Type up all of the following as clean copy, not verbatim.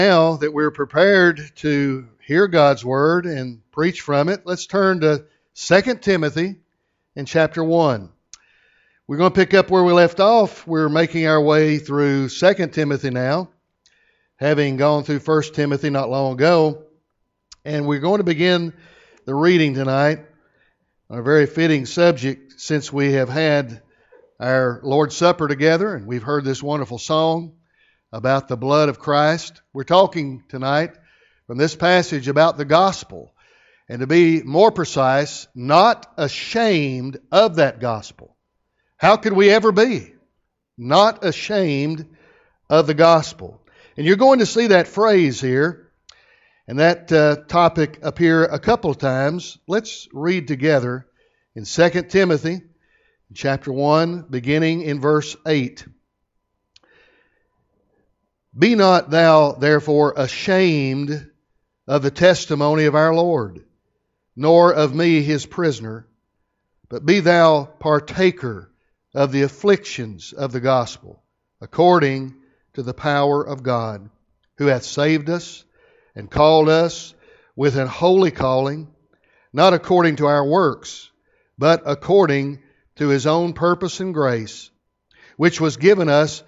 Now that we're prepared to hear God's Word and preach from it, let's turn to 2 Timothy in chapter 1. We're going to pick up where we left off. We're making our way through 2 Timothy now, having gone through 1 Timothy not long ago. And we're going to begin the reading tonight on a very fitting subject since we have had our Lord's Supper together and we've heard this wonderful song about the blood of Christ. We're talking tonight from this passage about the gospel, and to be more precise, not ashamed of that gospel. How could we ever be not ashamed of the gospel? And you're going to see that phrase here and that topic appear a couple of times. Let's read together in 2 Timothy chapter 1, beginning in verse 8. Be not thou therefore ashamed of the testimony of our Lord, nor of me his prisoner, but be thou partaker of the afflictions of the gospel, according to the power of God, who hath saved us and called us with an holy calling, not according to our works, but according to his own purpose and grace, which was given us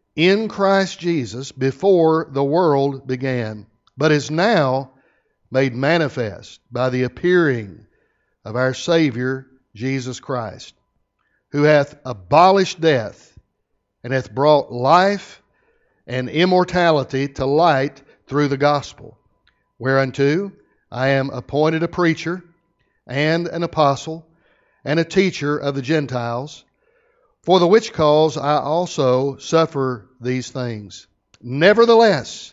in Christ Jesus before the world began, but is now made manifest by the appearing of our Savior Jesus Christ, who hath abolished death and hath brought life and immortality to light through the gospel, whereunto I am appointed a preacher and an apostle and a teacher of the Gentiles, for the which cause I also suffer these things. Nevertheless,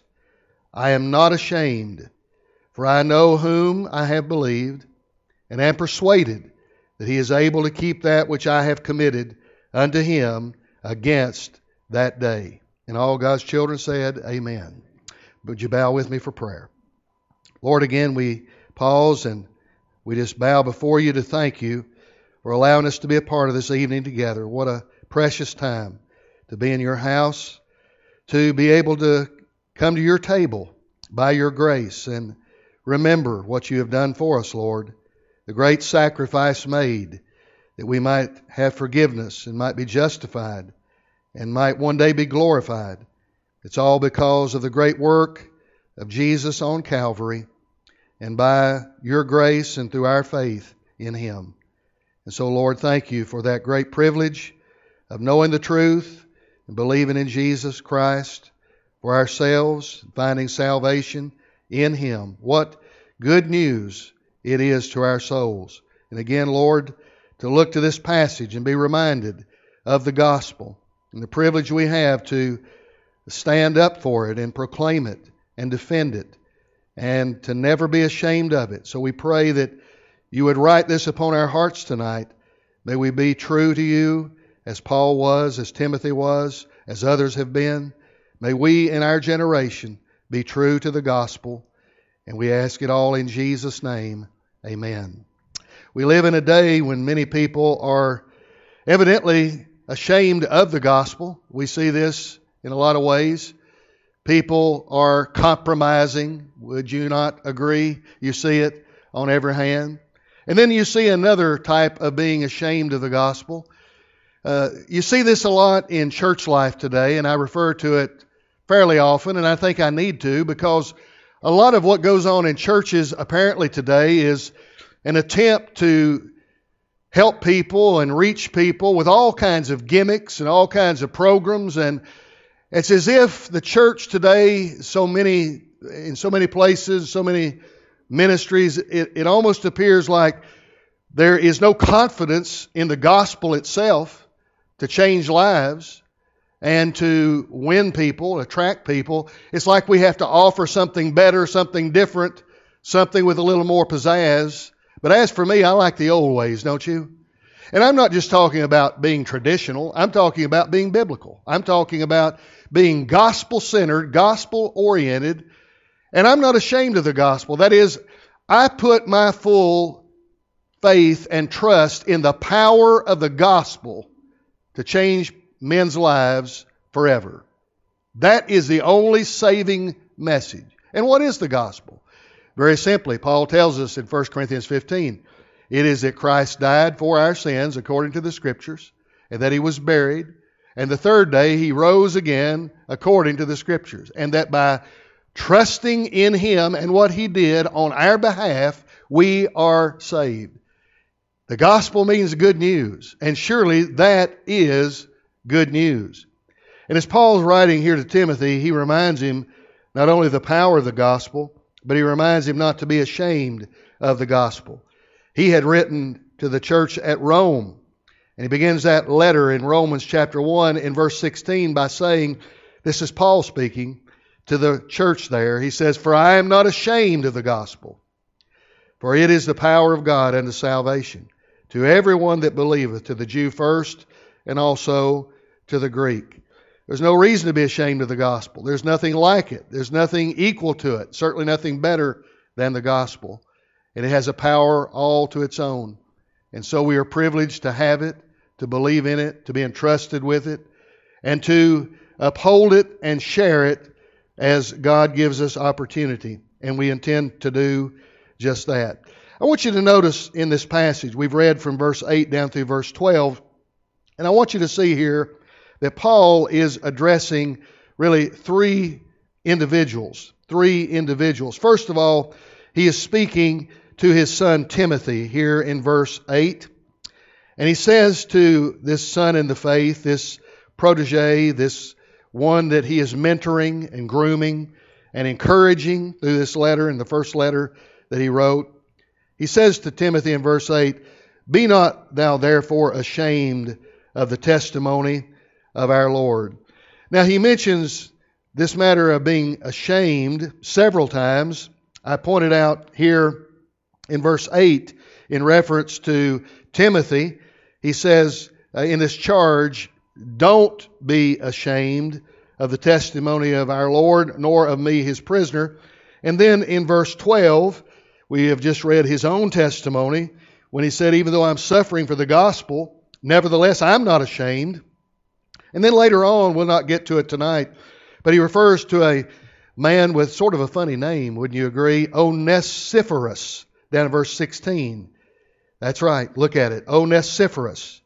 I am not ashamed, for I know whom I have believed, and am persuaded that he is able to keep that which I have committed unto him against that day. And all God's children said, Amen. Would you bow with me for prayer? Lord, again we pause and we just bow before you to thank you for allowing us to be a part of this evening together. What a precious time to be in your house, to be able to come to your table by your grace and remember what you have done for us, Lord, the great sacrifice made that we might have forgiveness and might be justified and might one day be glorified. It's all because of the great work of Jesus on Calvary and by your grace and through our faith in him. And so, Lord, thank you for that great privilege of knowing the truth and believing in Jesus Christ for ourselves, finding salvation in him. What good news it is to our souls. And again, Lord, to look to this passage and be reminded of the gospel and the privilege we have to stand up for it and proclaim it and defend it and to never be ashamed of it. So we pray that you would write this upon our hearts tonight. May we be true to you as Paul was, as Timothy was, as others have been. May we in our generation be true to the gospel. And we ask it all in Jesus' name. Amen. We live in a day when many people are evidently ashamed of the gospel. We see this in a lot of ways. People are compromising. Would you not agree? You see it on every hand. And then you see another type of being ashamed of the gospel. You see this a lot in church life today, and I refer to it fairly often, and I think I need to, because a lot of what goes on in churches apparently today is an attempt to help people and reach people with all kinds of gimmicks and all kinds of programs, and it's as if the church today, in so many places, so many ministries, it almost appears like there is no confidence in the gospel itself to change lives and to win people, attract people. It's like we have to offer something better, something different, something with a little more pizzazz. But as for me, I like the old ways, don't you? And I'm not just talking about being traditional. I'm talking about being biblical. I'm talking about being gospel-centered, gospel-oriented. And I'm not ashamed of the gospel. That is, I put my full faith and trust in the power of the gospel to change men's lives forever. That is the only saving message. And what is the gospel? Very simply, Paul tells us in 1 Corinthians 15, it is that Christ died for our sins according to the Scriptures, and that He was buried, and the third day He rose again according to the Scriptures, and that by trusting in Him and what He did on our behalf, we are saved. The gospel means good news, and surely that is good news. And as Paul's writing here to Timothy, he reminds him not only of the power of the gospel, but he reminds him not to be ashamed of the gospel. He had written to the church at Rome, and he begins that letter in Romans chapter 1 in verse 16 by saying, this is Paul speaking to the church there. He says, "For I am not ashamed of the gospel, for it is the power of God unto salvation, to everyone that believeth, to the Jew first, and also to the Greek." There's no reason to be ashamed of the gospel. There's nothing like it. There's nothing equal to it. Certainly nothing better than the gospel. And it has a power all to its own. And so we are privileged to have it, to believe in it, to be entrusted with it, and to uphold it and share it as God gives us opportunity. And we intend to do just that. I want you to notice in this passage, we've read from verse 8 down through verse 12, and I want you to see here that Paul is addressing really three individuals. First of all, he is speaking to his son Timothy here in verse 8. And he says to this son in the faith, this protege, this one that he is mentoring and grooming and encouraging through this letter, in the first letter that he wrote, he says to Timothy in verse 8, "Be not thou therefore ashamed of the testimony of our Lord." Now he mentions this matter of being ashamed several times. I pointed out here in verse 8 in reference to Timothy, he says in this charge, "Don't be ashamed of the testimony of our Lord, nor of me his prisoner." And then in verse 12, we have just read his own testimony when he said, "Even though I'm suffering for the gospel, nevertheless I'm not ashamed." And then later on, we'll not get to it tonight, but he refers to a man with sort of a funny name, wouldn't you agree? Onesiphorus, down in verse 16. That's right, look at it, Onesiphorus.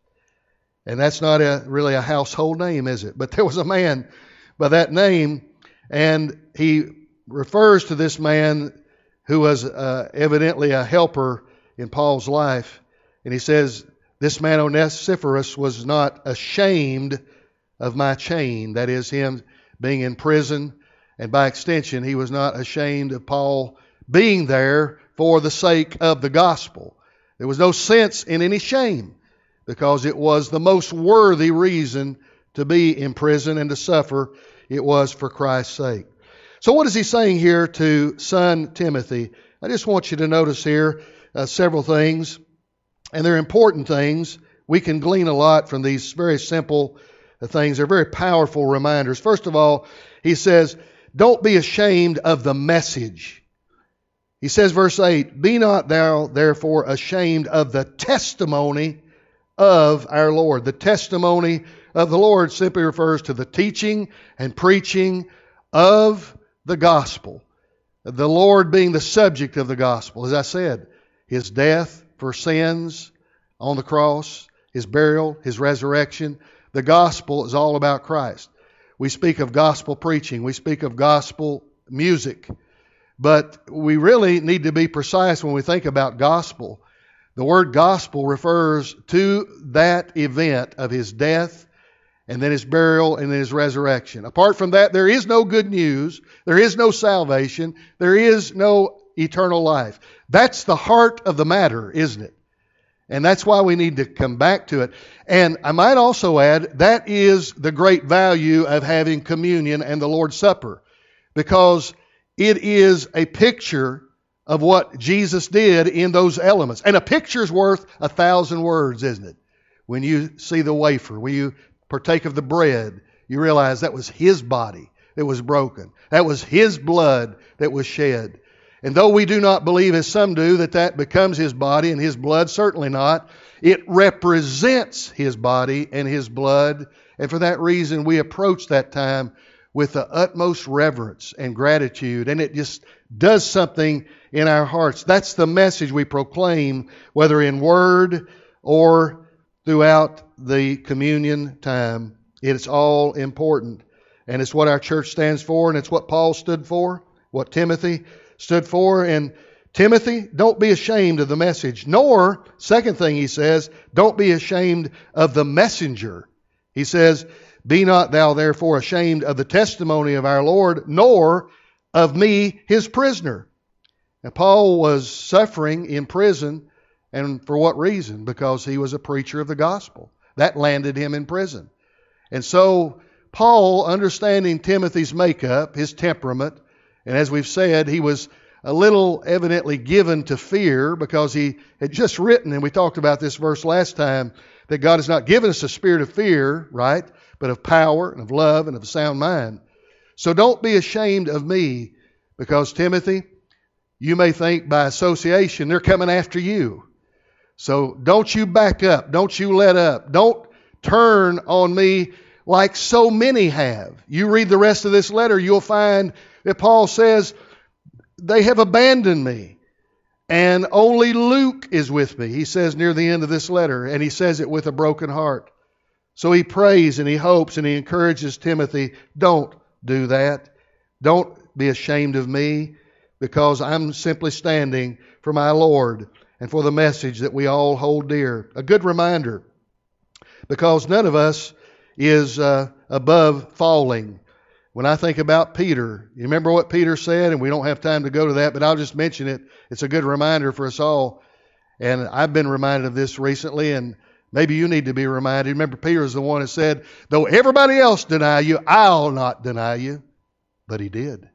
And that's not really a household name, is it? But there was a man by that name, and he refers to this man who was evidently a helper in Paul's life. And he says, this man Onesiphorus was not ashamed of my chain. That is, him being in prison. And by extension, he was not ashamed of Paul being there for the sake of the gospel. There was no sense in any shame, because it was the most worthy reason to be in prison and to suffer. It was for Christ's sake. So what is he saying here to son Timothy? I just want you to notice here several things, and they're important things. We can glean a lot from these very simple things. They're very powerful reminders. First of all, he says, don't be ashamed of the message. He says, verse 8, "Be not thou therefore ashamed of the testimony of our Lord." The testimony of the Lord simply refers to the teaching and preaching of the gospel. The Lord being the subject of the gospel. As I said, His death for sins on the cross, His burial, His resurrection. The gospel is all about Christ. We speak of gospel preaching. We speak of gospel music. But we really need to be precise when we think about gospel. The word gospel refers to that event of His death and then His burial and then His resurrection. Apart from that, there is no good news. There is no salvation. There is no eternal life. That's the heart of the matter, isn't it? And that's why we need to come back to it. And I might also add, that is the great value of having communion and the Lord's Supper, because it is a picture of what Jesus did in those elements. And a picture's worth 1,000 words, isn't it? When you see the wafer, when you partake of the bread, you realize that was His body that was broken. That was His blood that was shed. And though we do not believe, as some do, that becomes His body and His blood, certainly not. It represents His body and His blood. And for that reason, we approach that time with the utmost reverence and gratitude, and it just does something in our hearts. That's the message we proclaim, whether in word or throughout the communion time. It's all important, and it's what our church stands for, and it's what Paul stood for, what Timothy stood for. And Timothy, don't be ashamed of the message, nor, second thing he says, don't be ashamed of the messenger. He says, be not thou therefore ashamed of the testimony of our Lord, nor of me, his prisoner. And Paul was suffering in prison, and for what reason? Because he was a preacher of the gospel. That landed him in prison. And so Paul, understanding Timothy's makeup, his temperament, and as we've said, he was a little evidently given to fear because he had just written, and we talked about this verse last time, that God has not given us a spirit of fear, right? But of power and of love and of a sound mind. So don't be ashamed of me, because Timothy, you may think by association they're coming after you. So don't you back up. Don't you let up. Don't turn on me like so many have. You read the rest of this letter, you'll find that Paul says, they have abandoned me, and only Luke is with me. He says near the end of this letter, and he says it with a broken heart. So he prays and he hopes and he encourages Timothy, don't do that. Don't be ashamed of me, because I'm simply standing for my Lord and for the message that we all hold dear. A good reminder, because none of us is above falling. When I think about Peter, you remember what Peter said, and we don't have time to go to that, but I'll just mention it. It's a good reminder for us all. And I've been reminded of this recently, and maybe you need to be reminded. Remember, Peter is the one who said, though everybody else deny you, I'll not deny you. But he did.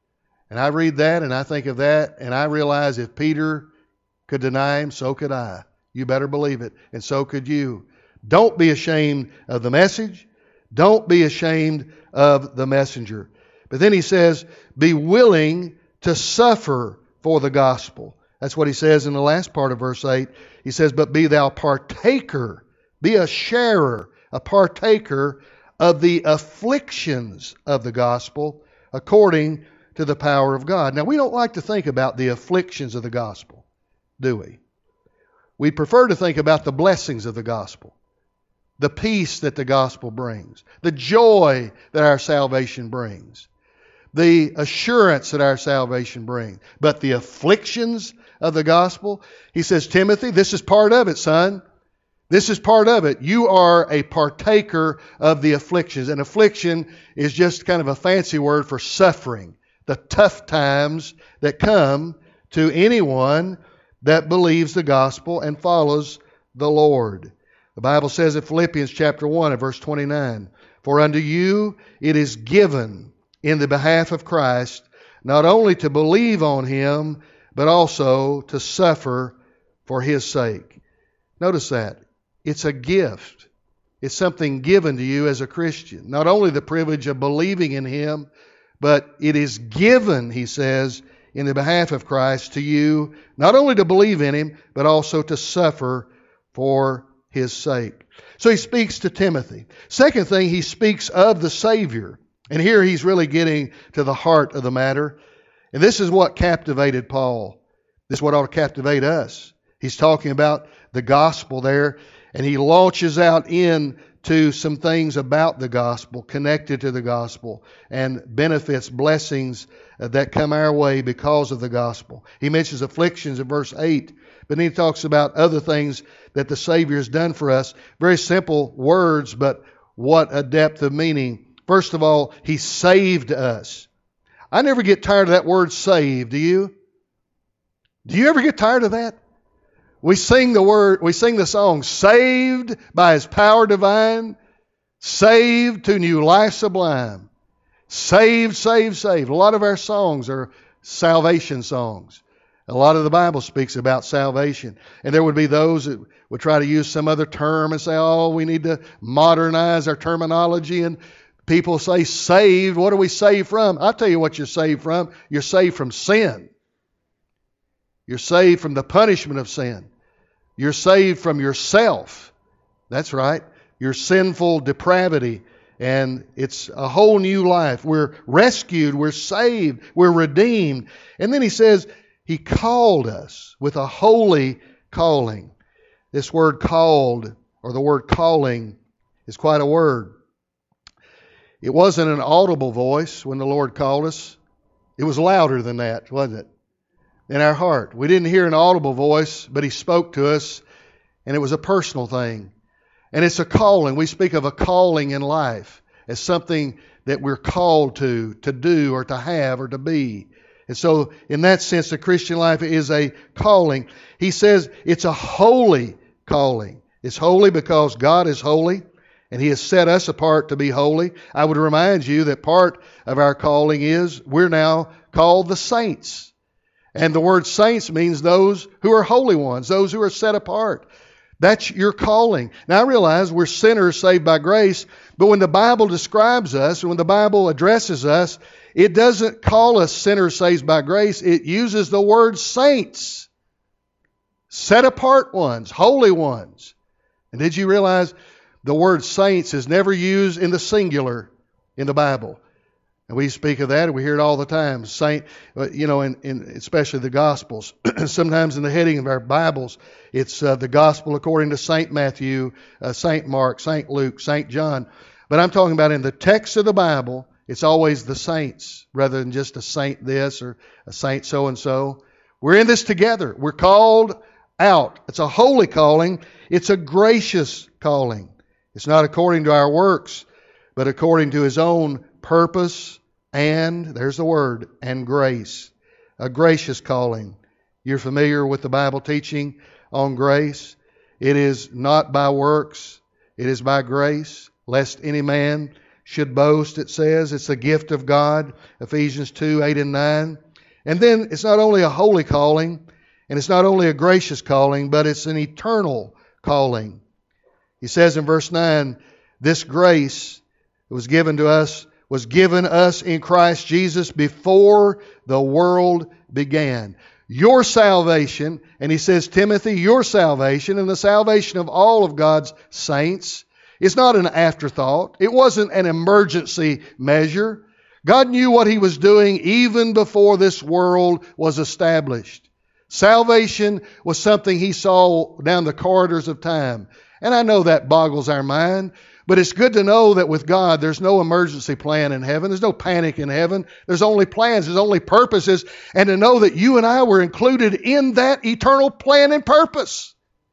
And I read that, and I think of that, and I realize if Peter could deny him, so could I. You better believe it, and so could you. Don't be ashamed of the message. Don't be ashamed of the messenger. But then he says, be willing to suffer for the gospel. That's what he says in the last part of verse 8. He says, but be thou partaker, be a sharer, a partaker of the afflictions of the gospel according to the power of God. Now, we don't like to think about the afflictions of the gospel, do we? We prefer to think about the blessings of the gospel, the peace that the gospel brings, the joy that our salvation brings, the assurance that our salvation brings. But the afflictions of the gospel, he says, Timothy, this is part of it, son. This is part of it. You are a partaker of the afflictions. And affliction is just kind of a fancy word for suffering, the tough times that come to anyone that believes the gospel and follows the Lord. The Bible says in Philippians chapter 1 and verse 29, for unto you it is given in the behalf of Christ not only to believe on Him, but also to suffer for His sake. Notice that. It's a gift. It's something given to you as a Christian. Not only the privilege of believing in Him, but it is given, he says, in the behalf of Christ to you, not only to believe in Him, but also to suffer for His sake. So he speaks to Timothy. Second thing, he speaks of the Savior. And here he's really getting to the heart of the matter. And this is what captivated Paul. This is what ought to captivate us. He's talking about the gospel there, and he launches out into some things about the gospel, connected to the gospel, and benefits, blessings that come our way because of the gospel. He mentions afflictions in verse 8, but then he talks about other things that the Savior has done for us. Very simple words, but what a depth of meaning. First of all, He saved us. I never get tired of that word saved, do you? Do you ever get tired of that? We sing the song, saved by His power divine, saved to new life sublime. Saved, saved, saved. A lot of our songs are salvation songs. A lot of the Bible speaks about salvation. And there would be those that would try to use some other term and say, oh, we need to modernize our terminology. And people say saved. What are we saved from? I'll tell you what you're saved from. You're saved from sin. You're saved from the punishment of sin. You're saved from yourself. That's right. Your sinful depravity And it's a whole new life. We're rescued, we're saved, we're redeemed. And then he says, He called us with a holy calling. This word called, or the word calling, is quite a word. It wasn't an audible voice when the Lord called us. It was louder than that, wasn't it? In our heart. We didn't hear an audible voice, but He spoke to us, and it was a personal thing. And it's a calling. We speak of a calling in life as something that we're called to do, or to have, or to be. And so, in that sense, the Christian life is a calling. He says it's a holy calling. It's holy because God is holy, and He has set us apart to be holy. I would remind you that part of our calling is we're now called the saints. And the word saints means those who are holy ones, those who are set apart. That's your calling. Now, I realize we're sinners saved by grace, but when the Bible describes us, when the Bible addresses us, it doesn't call us sinners saved by grace. It uses the word saints. Set apart ones, holy ones. And did you realize the word saints is never used in the singular in the Bible? And we speak of that, and we hear it all the time. Saint, in especially the Gospels. Sometimes in the heading of our Bibles, it's the Gospel according to St. Matthew, St. Mark, St. Luke, St. John. But I'm talking about in the text of the Bible, it's always the saints, rather than just a saint this or a saint so-and-so. We're in this together. We're called out. It's a holy calling. It's a gracious calling. It's not according to our works, but according to His own purpose and, there's the word, and grace. A gracious calling. You're familiar with the Bible teaching on grace. It is not by works. It is by grace, lest any man should boast, it says. It's a gift of God, Ephesians 2, 8 and 9. And then it's not only a holy calling, and it's not only a gracious calling, but it's an eternal calling. He says in verse 9, this grace that was given us in Christ Jesus before the world began. Your salvation, and he says, Timothy, your salvation and the salvation of all of God's saints is not an afterthought. It wasn't an emergency measure. God knew what He was doing even before this world was established. Salvation was something He saw down the corridors of time. And I know that boggles our mind, but it's good to know that with God, there's no emergency plan in heaven. There's no panic in heaven. There's only plans. There's only purposes. And to know that you and I were included in that eternal plan and purpose.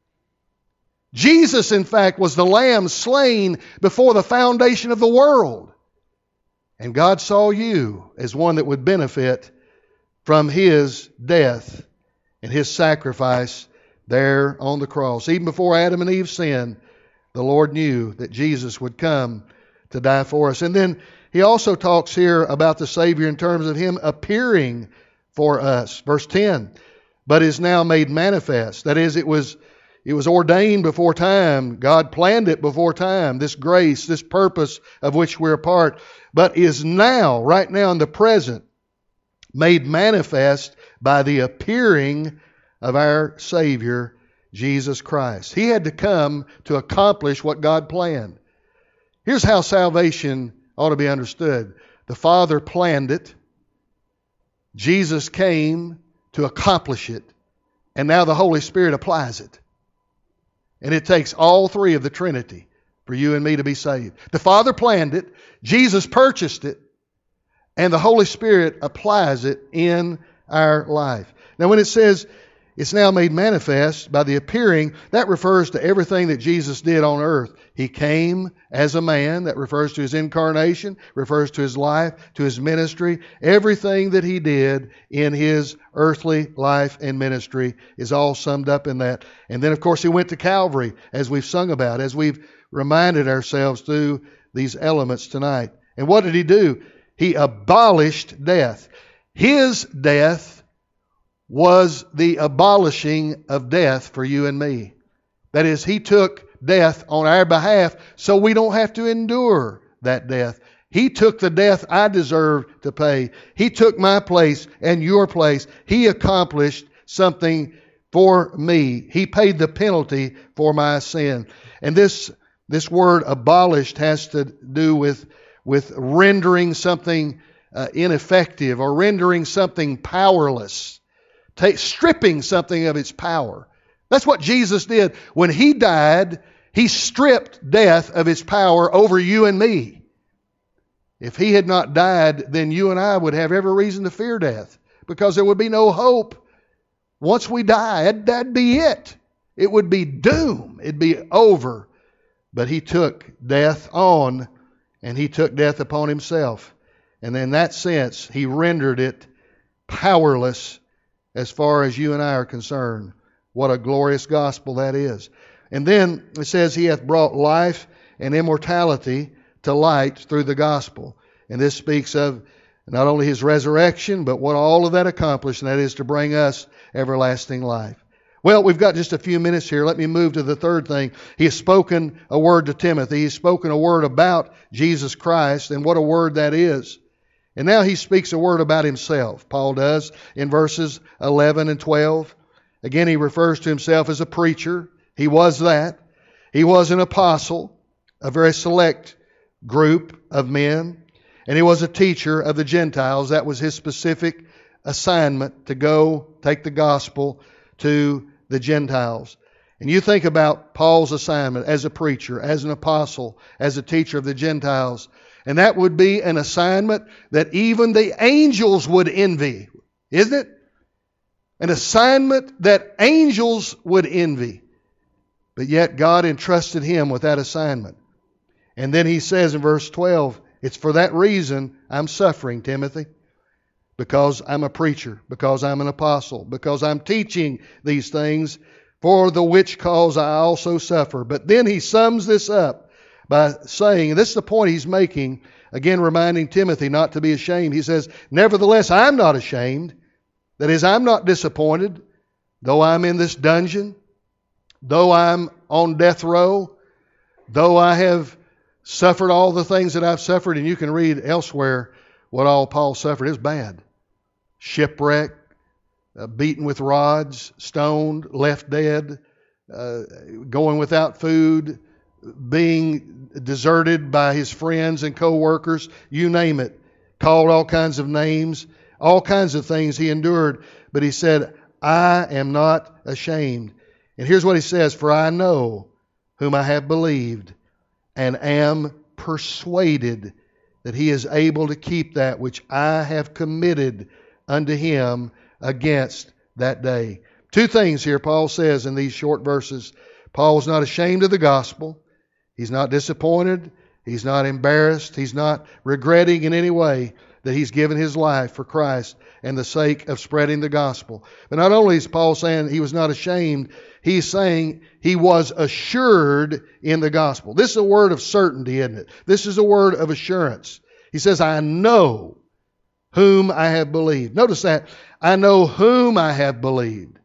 Jesus, in fact, was the Lamb slain before the foundation of the world. And God saw you as one that would benefit from His death and His sacrifice there on the cross. Even before Adam and Eve sinned, the Lord knew that Jesus would come to die for us. And then He also talks here about the Savior in terms of Him appearing for us. Verse 10, but is now made manifest. That is, it was ordained before time. God planned it before time. This grace, this purpose of which we're a part, but is now, right now in the present, made manifest by the appearing of our Savior, Jesus Christ. He had to come to accomplish what God planned. Here's how salvation ought to be understood. The Father planned it. Jesus came to accomplish it. And now the Holy Spirit applies it. And it takes all three of the Trinity for you and me to be saved. The Father planned it. Jesus purchased it. And the Holy Spirit applies it in our life. Now when it says it's now made manifest by the appearing, that refers to everything that Jesus did on earth. He came as a man. That refers to His incarnation, refers to His life, to His ministry. Everything that He did in His earthly life and ministry is all summed up in that. And then, of course, He went to Calvary, as we've sung about, as we've reminded ourselves through these elements tonight. And what did He do? He abolished death. His death was the abolishing of death for you and me. That is, He took death on our behalf so we don't have to endure that death. He took the death I deserved to pay. He took my place and your place. He accomplished something for me. He paid the penalty for my sin. And this This word abolished has to do with rendering something ineffective or rendering something powerless, stripping something of its power. That's what Jesus did. When He died, He stripped death of its power over you and me. If He had not died, then you and I would have every reason to fear death, because there would be no hope. Once we die, that'd be it. It would be doom. It'd be over. But He took death on, and He took death upon Himself. And in that sense, He rendered it powerless as far as you and I are concerned. What a glorious gospel that is. And then it says He hath brought life and immortality to light through the gospel. And this speaks of not only His resurrection, but what all of that accomplished, and that is to bring us everlasting life. Well, we've got just a few minutes here. Let me move to the third thing. He has spoken a word to Timothy. He's spoken a word about Jesus Christ, and what a word that is. And now he speaks a word about himself. Paul does in verses 11 and 12. Again, he refers to himself as a preacher. He was that. He was an apostle, a very select group of men. And he was a teacher of the Gentiles. That was his specific assignment, to go take the gospel to the Gentiles. And you think about Paul's assignment as a preacher, as an apostle, as a teacher of the Gentiles, and that would be an assignment that even the angels would envy, isn't it? An assignment that angels would envy. But yet God entrusted him with that assignment. And then he says in verse 12, it's for that reason I'm suffering, Timothy. Because I'm a preacher, because I'm an apostle, because I'm teaching these things, for the which cause I also suffer. But then he sums this up by saying, and this is the point he's making, again reminding Timothy not to be ashamed. He says, nevertheless, I'm not ashamed. That is, I'm not disappointed, though I'm in this dungeon, though I'm on death row, though I have suffered all the things that I've suffered, and you can read elsewhere what all Paul suffered. It was bad. Shipwreck, beaten with rods, stoned, left dead, going without food, being deserted by his friends and co-workers, you name it, called all kinds of names, all kinds of things he endured. But he said, I am not ashamed. And here's what he says, for I know whom I have believed, and am persuaded that he is able to keep that which I have committed unto him against that day. Two things here Paul says in these short verses. Paul was not ashamed of the gospel. He's not disappointed. He's not embarrassed. He's not regretting in any way that he's given his life for Christ and the sake of spreading the gospel. But not only is Paul saying he was not ashamed, he's saying he was assured in the gospel. This is a word of certainty, isn't it? This is a word of assurance. He says, I know whom I have believed. Notice that. I know whom I have believed.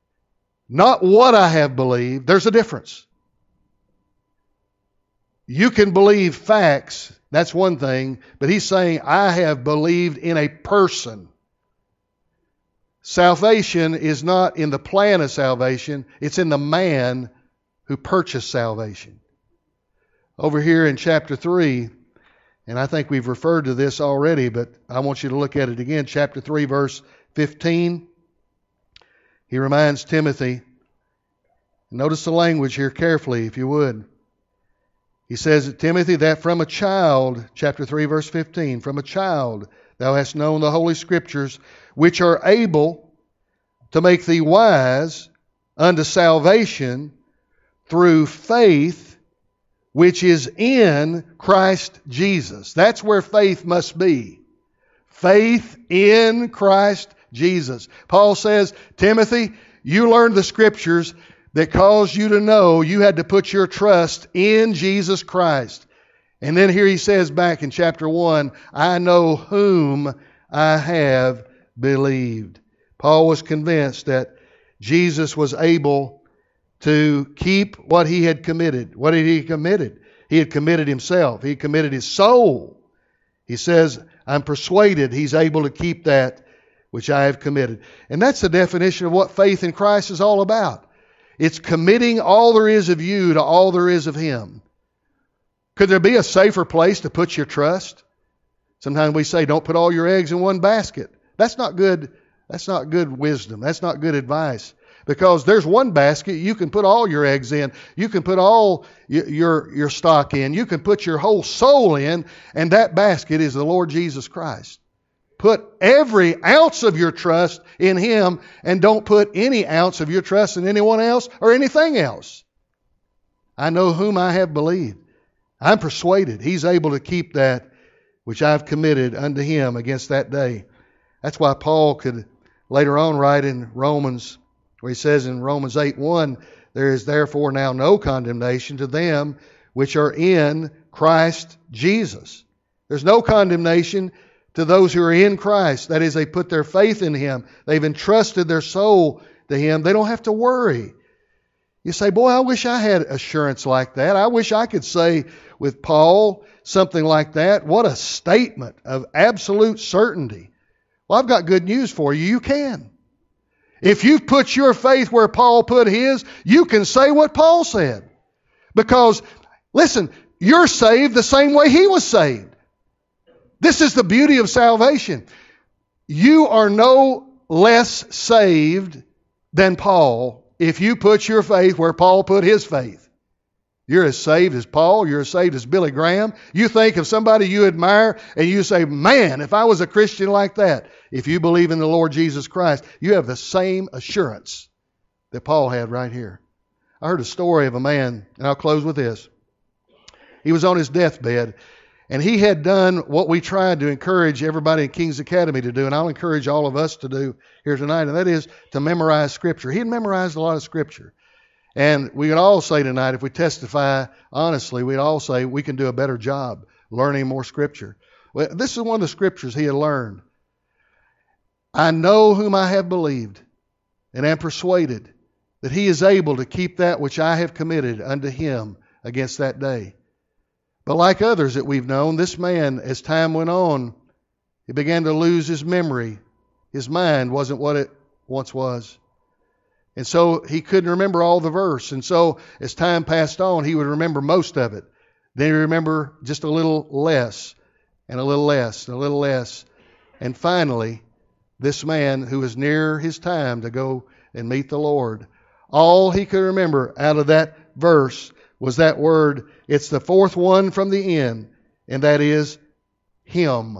Not what I have believed. There's a difference. You can believe facts, that's one thing, but he's saying, I have believed in a person. Salvation is not in the plan of salvation, it's in the man who purchased salvation. Over here in chapter 3, and I think we've referred to this already, but I want you to look at it again. Chapter 3, verse 15. He reminds Timothy. Notice the language here carefully, if you would. He says, Timothy, that from a child, chapter 3, verse 15, from a child thou hast known the Holy Scriptures, which are able to make thee wise unto salvation through faith which is in Christ Jesus. That's where faith must be. Faith in Christ Jesus. Paul says, Timothy, you learned the Scriptures that caused you to know you had to put your trust in Jesus Christ. And then here he says back in chapter 1, I know whom I have believed. Paul was convinced that Jesus was able to keep what he had committed. What had he committed? He had committed himself. He had committed his soul. He says, I'm persuaded he's able to keep that which I have committed. And that's the definition of what faith in Christ is all about. It's committing all there is of you to all there is of him. Could there be a safer place to put your trust? Sometimes we say, don't put all your eggs in one basket. That's not good. That's not good wisdom. That's not good advice. Because there's one basket you can put all your eggs in. You can put all your stock in. You can put your whole soul in. And that basket is the Lord Jesus Christ. Put every ounce of your trust in Him, and don't put any ounce of your trust in anyone else or anything else. I know whom I have believed. I'm persuaded He's able to keep that which I've committed unto Him against that day. That's why Paul could later on write in Romans, where he says in Romans 8:1, there is therefore now no condemnation to them which are in Christ Jesus. There's no condemnation to those who are in Christ. That is, they put their faith in Him. They've entrusted their soul to Him. They don't have to worry. You say, boy, I wish I had assurance like that. I wish I could say with Paul something like that. What a statement of absolute certainty. Well, I've got good news for you. You can. If you've put your faith where Paul put his, you can say what Paul said. Because, listen, you're saved the same way he was saved. This is the beauty of salvation. You are no less saved than Paul if you put your faith where Paul put his faith. You're as saved as Paul. You're as saved as Billy Graham. You think of somebody you admire and you say, man, if I was a Christian like that. If you believe in the Lord Jesus Christ, you have the same assurance that Paul had right here. I heard a story of a man, and I'll close with this. He was on his deathbed, and he had done what we tried to encourage everybody in King's Academy to do, and I'll encourage all of us to do here tonight, and that is to memorize Scripture. He had memorized a lot of Scripture. And we can all say tonight, if we testify honestly, we'd all say we can do a better job learning more Scripture. Well, this is one of the Scriptures he had learned. I know whom I have believed, and am persuaded that He is able to keep that which I have committed unto Him against that day. But like others that we've known, this man, as time went on, he began to lose his memory. His mind wasn't what it once was. And so he couldn't remember all the verse. And so as time passed on, he would remember most of it. Then he'd remember just a little less, and a little less, and a little less. And finally, this man who was near his time to go and meet the Lord, all he could remember out of that verse was that word. It's the fourth one from the end, and that is Him.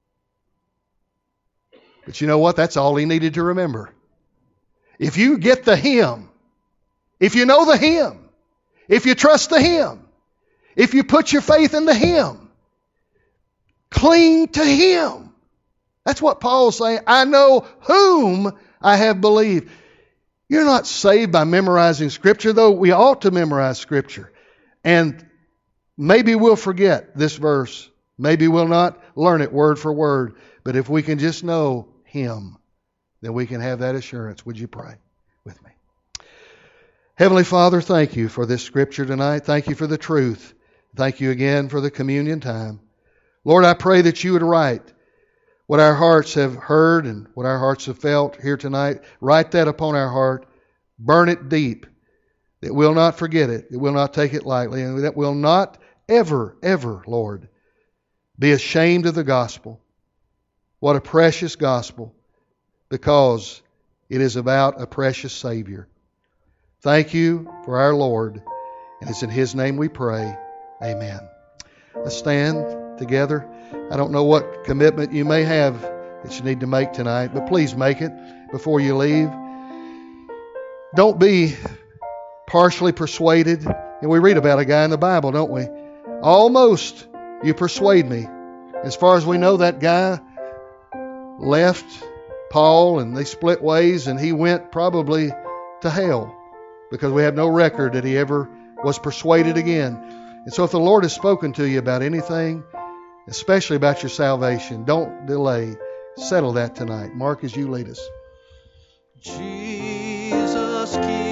But you know what? That's all he needed to remember. If you get the Him, if you know the Him, if you trust the Him, if you put your faith in the Him, cling to Him. That's what Paul's saying. I know whom I have believed. You're not saved by memorizing Scripture, though we ought to memorize Scripture. And maybe we'll forget this verse. Maybe we'll not learn it word for word. But if we can just know Him, then we can have that assurance. Would you pray with me? Heavenly Father, thank you for this Scripture tonight. Thank you for the truth. Thank you again for the communion time. Lord, I pray that you would write what our hearts have heard and what our hearts have felt here tonight. Write that upon our heart. Burn it deep. That we'll not forget it. That we'll not take it lightly. And that we'll not ever, ever, Lord, be ashamed of the gospel. What a precious gospel. Because it is about a precious Savior. Thank you for our Lord. And it's in His name we pray. Amen. Let's stand together. I don't know what commitment you may have that you need to make tonight, but please make it before you leave. Don't be partially persuaded. And we read about a guy in the Bible, don't we? Almost you persuade me. As far as we know, that guy left Paul and they split ways, and he went probably to hell because we have no record that he ever was persuaded again. And so if the Lord has spoken to you about anything, especially about your salvation, don't delay. Settle that tonight. Mark, as you lead us. Jesus, King.